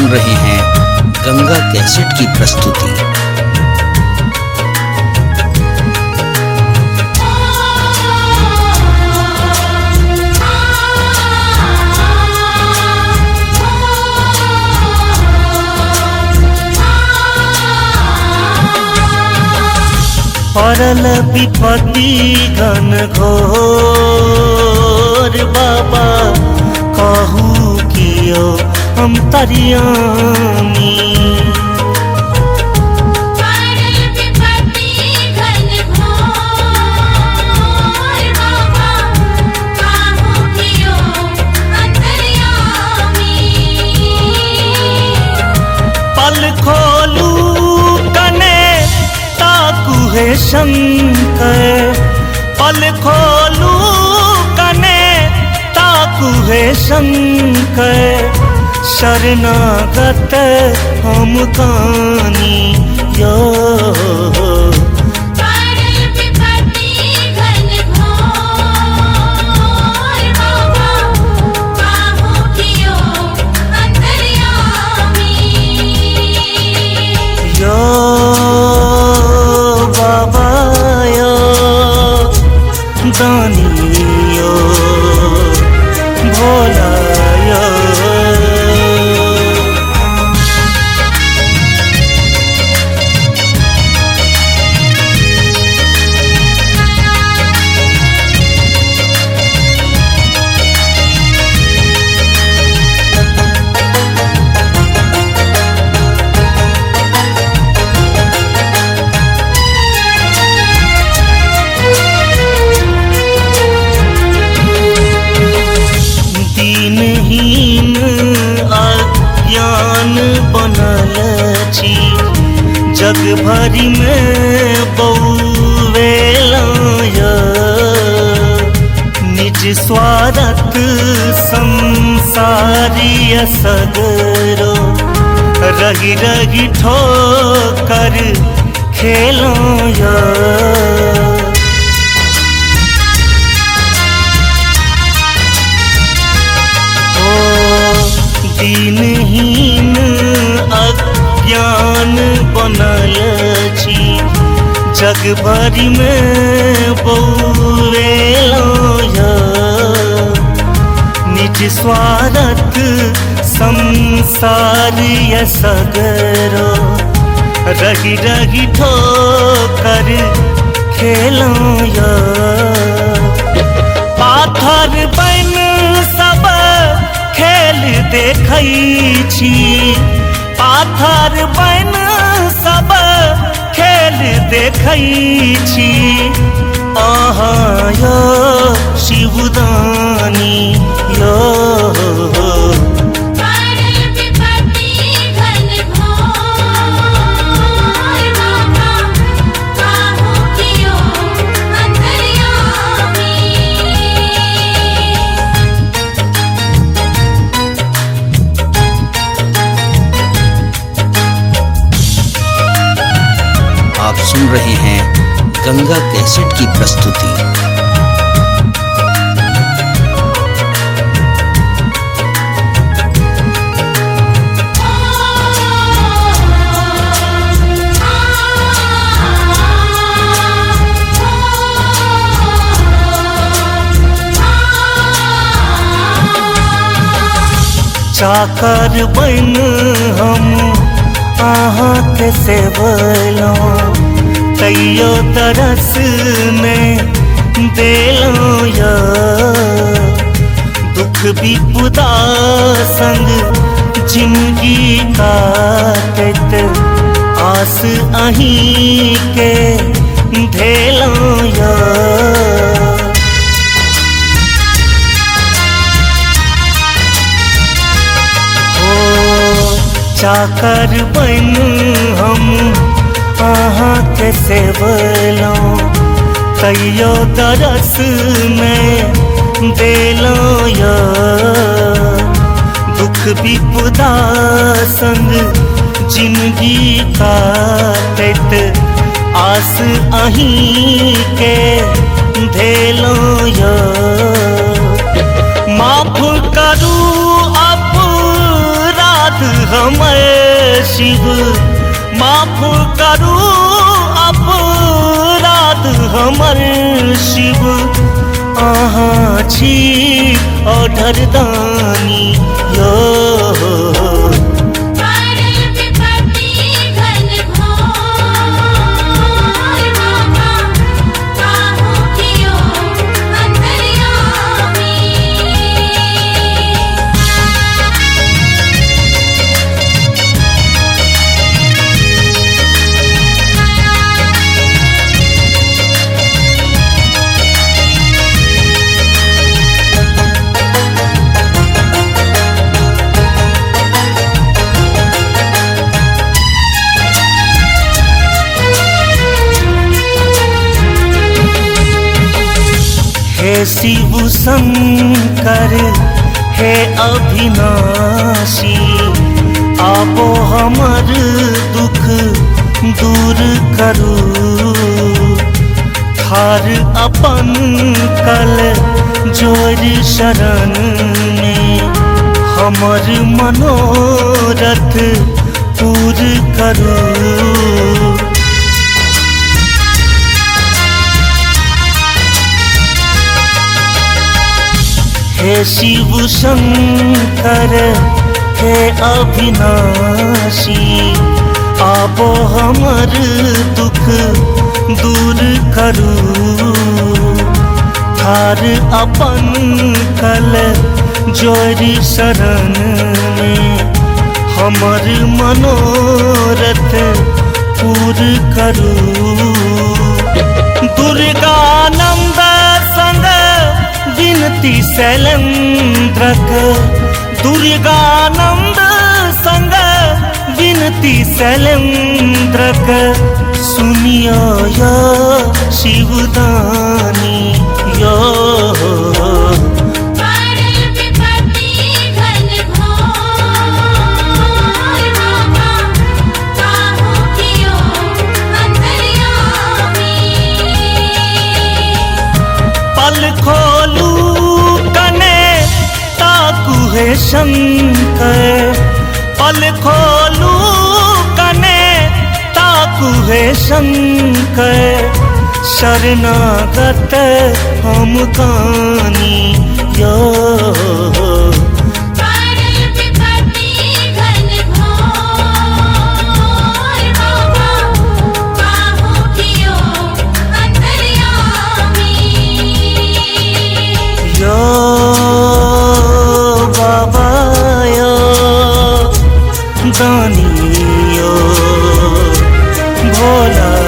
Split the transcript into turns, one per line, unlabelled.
सुन रहे हैं गंगा कैसेट की प्रस्तुति।
परल विपत्ति घन घोर बाबा कहू कियो हम तरियानी।
परल विपत्ति घन घोर बाबा कहू कियो अंतर्यामी।
पल खोलू कने ताकू है शंकर, पल खोलू कने ताकू है शंकर। शरणागत हम कानी यो।
परल विपत्ति घन घोर बाबा कहू कियो अंतर्यामी।
यो बाबा यो दानी यो भोला यो। दीनहीन अज्ञान बनल छी, जग भरि में बउवेलाय। निज स्वार्थ संसारीय सगरो, रही रही ठोकर खेलाय। दीनहीन अज्ञान बनल छी, जग भरि में बउवेलाय। निज स्वार्थ संसारीय सगरो, रही रही ठोकर खेलाय। पाथर बन सब खेल देखै छी, पाथर बन सब खेल देखै छी। अहाँ यो शिवदानी यो।
परल विपत्ति घन घोर बाबा कहू कियो अंतर्यामी।
आप सुन रहे हैं गंगा कैसेट की प्रस्तुति।
चाकर बन हम अहाँ के सेवलौं, तैयो तरस में देलौं या। दुख विपदा संग जिंदगी काटत, आस अहीं के धेलौं या। चाकर बन हम अहाँ के सेवलौं, तैयो तरस में देलौं या। दुख विपदा संग जिंदगी काटत, आस अहीं के धेलौं या। माफ करू अपराध हमर शिव, माफ करू अपराध हमर शिव। अहाँ छी ऑर्डर दानी यो,
परल विपत्ति घन घोर बाबा, काहू कियो अंतर्यामी।
हे शिव शंकर हे अविनाशी, आपो हमर दुख दूर करू। थार अपन कल जोड़ शरण में, हमर मनोरथ पूर करू। हे शिव शंकर हे अविनाशी, आपो हमर दुख दूर करू। थार अपन कल जोड़ी शरण में, हमर मनोरथ पूर करू। दुर्गानंद संग विनती शैलेंद्रक, दुर्गानंद संग विनती शैलेंद्रक। सुनियो यो शिवदानी यो,
परल विपत्ति घन घोर बाबा, काहू कियो अंतर्यामी।
पल खोलू कने ताकू हे शंकर, पल खोलू कने ताकू हे शंकर। शरणागत हम कानी यो,
परल विपत्ति घन घोर बाबा, काहू कियो अंतर्यामी।
यो बाबा यो दानी यो, भोला